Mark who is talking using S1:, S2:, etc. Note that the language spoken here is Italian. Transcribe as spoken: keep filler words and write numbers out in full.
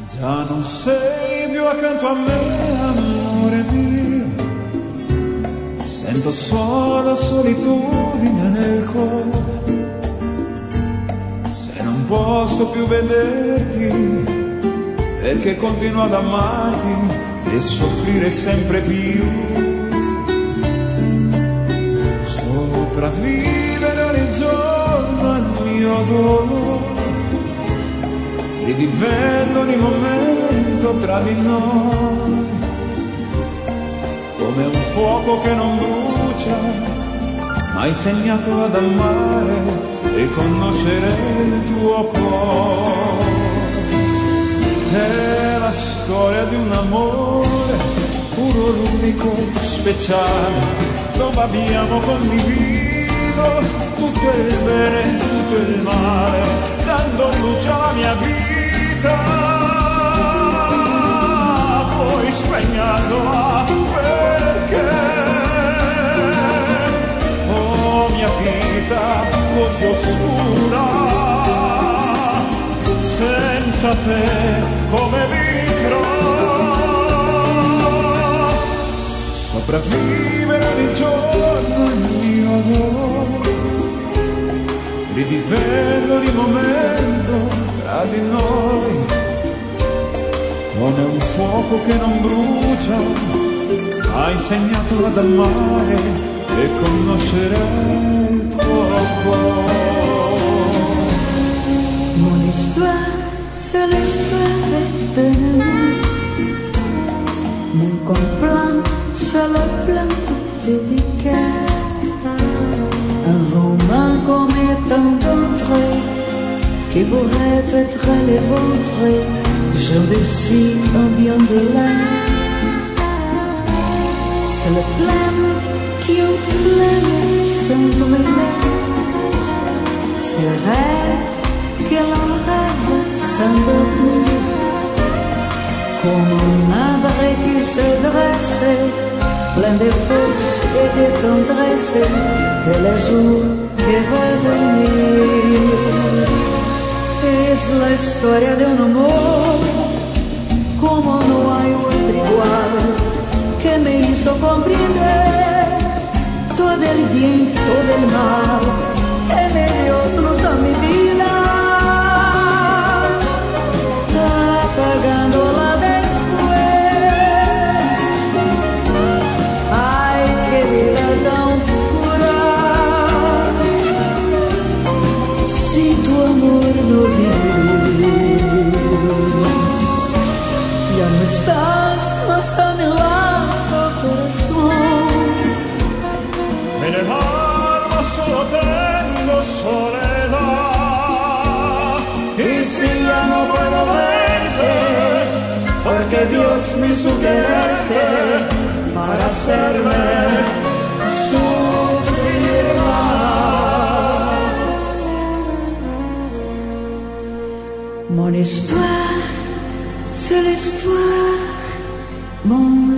S1: Già non sei più accanto a me, amore mio, sento solo solitudine nel cuore. Se non posso più vederti, perché continuo ad amarti e soffrire sempre più. Sopravvivere ogni giorno al mio dolore, rivivendo ogni momento tra di noi, come un fuoco che non brucia, ma hai insegnato ad amare e conoscere il tuo cuore. È la storia di un amore puro, l'unico, speciale, dove abbiamo condiviso tutto il bene, tutto il male, dando luce alla mia vita, poi spegnendola perché, oh mia vita così oscura, senza te come vivrò? Sopravvivere ogni giorno il mio dolore, rivivendo ogni momento tra di noi, come un fuoco che non brucia, ha insegnato ad amare e conoscere il tuo cuore.
S2: Mon histoire, c'est l'histoire de nous. Mon complein, c'est le plein dédicat. Un roman comme tant d'autres qui pourrait être les vôtres. Je décide un bien de l'air. C'est la flamme qui enflamme sans brûler. C'est le rêve que l'on rêve sans dormir. Comme un arbre qui se dresse, plein de force et de tendresse, et le jour que va venir. Es la historia de un amor como no hay otro igual, que me hizo comprender todo el bien, todo el mal, que me dio luz a mi vida, apagándola después. Ay, qué vida tan oscura, si tu amor no vive, ya no estás más a mi lado, corazón.
S1: En el alma solo tengo soledad, y si ya no puedo verte, porque Dios me hizo quererte para hacerme sufrir más.
S2: Mon histoire, c'est l'histoire, mon